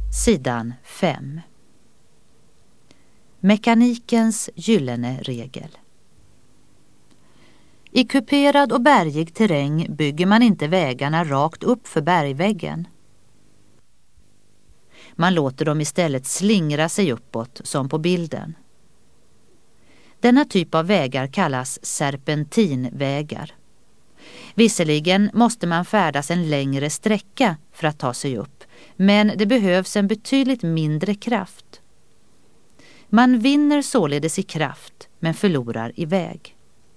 Sidan 5. Mekanikens gyllene regel. I kuperad och bergig terräng bygger man inte vägarna rakt upp för bergväggen. Man låter dem istället slingra sig uppåt som på bilden. Denna typ av vägar kallas serpentinvägar. Visserligen måste man färdas en längre sträcka för att ta sig upp, men det behövs en betydligt mindre kraft. Man vinner således i kraft, men förlorar i väg.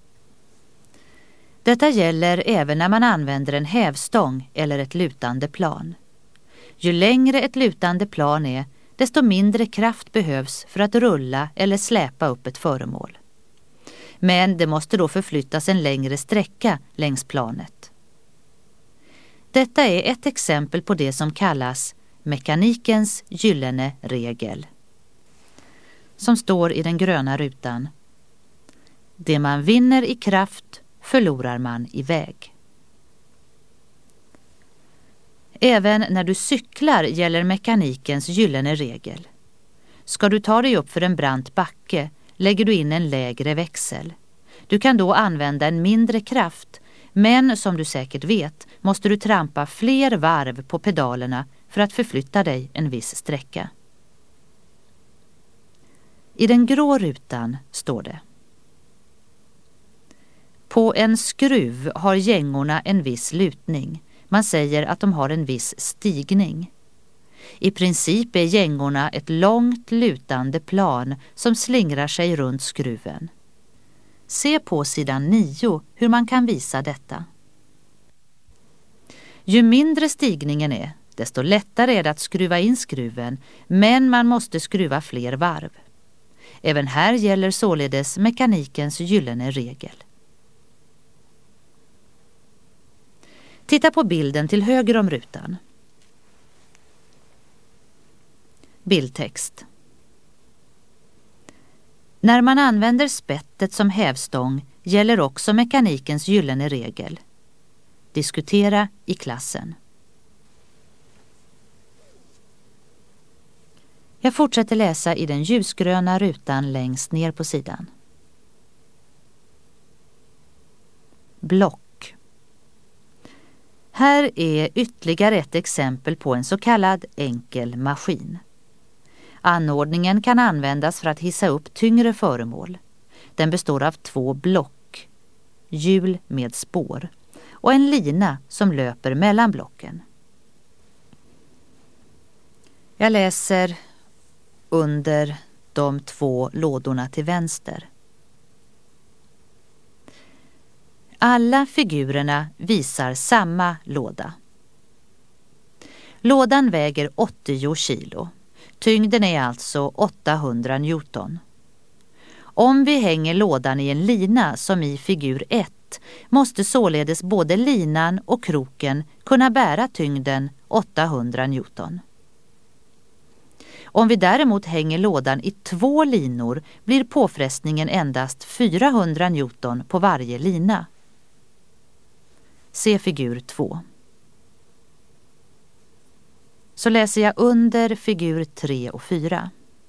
Detta gäller även när man använder en hävstång eller ett lutande plan. Ju längre ett lutande plan är, desto mindre kraft behövs för att rulla eller släpa upp ett föremål. Men det måste då förflyttas en längre sträcka längs planet. Detta är ett exempel på det som kallas mekanikens gyllene regel. Som står i den gröna rutan. Det man vinner i kraft förlorar man i väg. Även när du cyklar gäller mekanikens gyllene regel. Ska du ta dig upp för en brant backe lägger du in en lägre växel. Du kan då använda en mindre kraft, men som du säkert vet måste du trampa fler varv på pedalerna för att förflytta dig en viss sträcka. I den grå rutan står det: på en skruv har gängorna en viss lutning. Man säger att de har en viss stigning. I princip är gängorna ett långt lutande plan som slingrar sig runt skruven. Se på sidan 9 hur man kan visa detta. Ju mindre stigningen är, desto lättare är det att skruva in skruven, men man måste skruva fler varv. Även här gäller således mekanikens gyllene regel. Titta på bilden till höger om rutan. Bildtext. När man använder spettet som hävstång gäller också mekanikens gyllene regel. Diskutera i klassen. Jag fortsätter läsa i den ljusgröna rutan längst ner på sidan. Block. Här är ytterligare ett exempel på en så kallad enkel maskin. Anordningen kan användas för att hissa upp tyngre föremål. Den består av 2 block, hjul med spår, och en lina som löper mellan blocken. Jag läser under de 2 lådorna till vänster. Alla figurerna visar samma låda. Lådan väger 80 kilo. Tyngden är alltså 800 Newton. Om vi hänger lådan i en lina som i figur 1 måste således både linan och kroken kunna bära tyngden 800 Newton. Om vi däremot hänger lådan i 2 linor blir påfrestningen endast 400 Newton på varje lina. Se figur 2. Så läser jag under figur 3 och 4.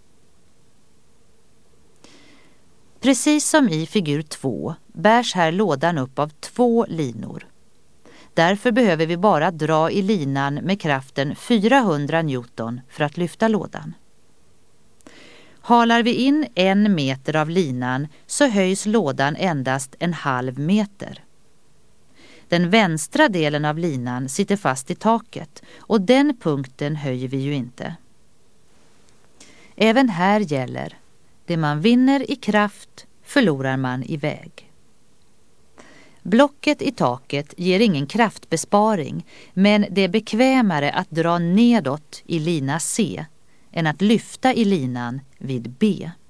Precis som i figur 2 bärs här lådan upp av 2 linor. Därför behöver vi bara dra i linan med kraften 400 Newton för att lyfta lådan. Halar vi in 1 meter av linan så höjs lådan endast 1/2 meter. Den vänstra delen av linan sitter fast i taket och den punkten höjer vi ju inte. Även här gäller: det man vinner i kraft förlorar man i väg. Blocket i taket ger ingen kraftbesparing, men det är bekvämare att dra nedåt i lina C än att lyfta i linan vid B.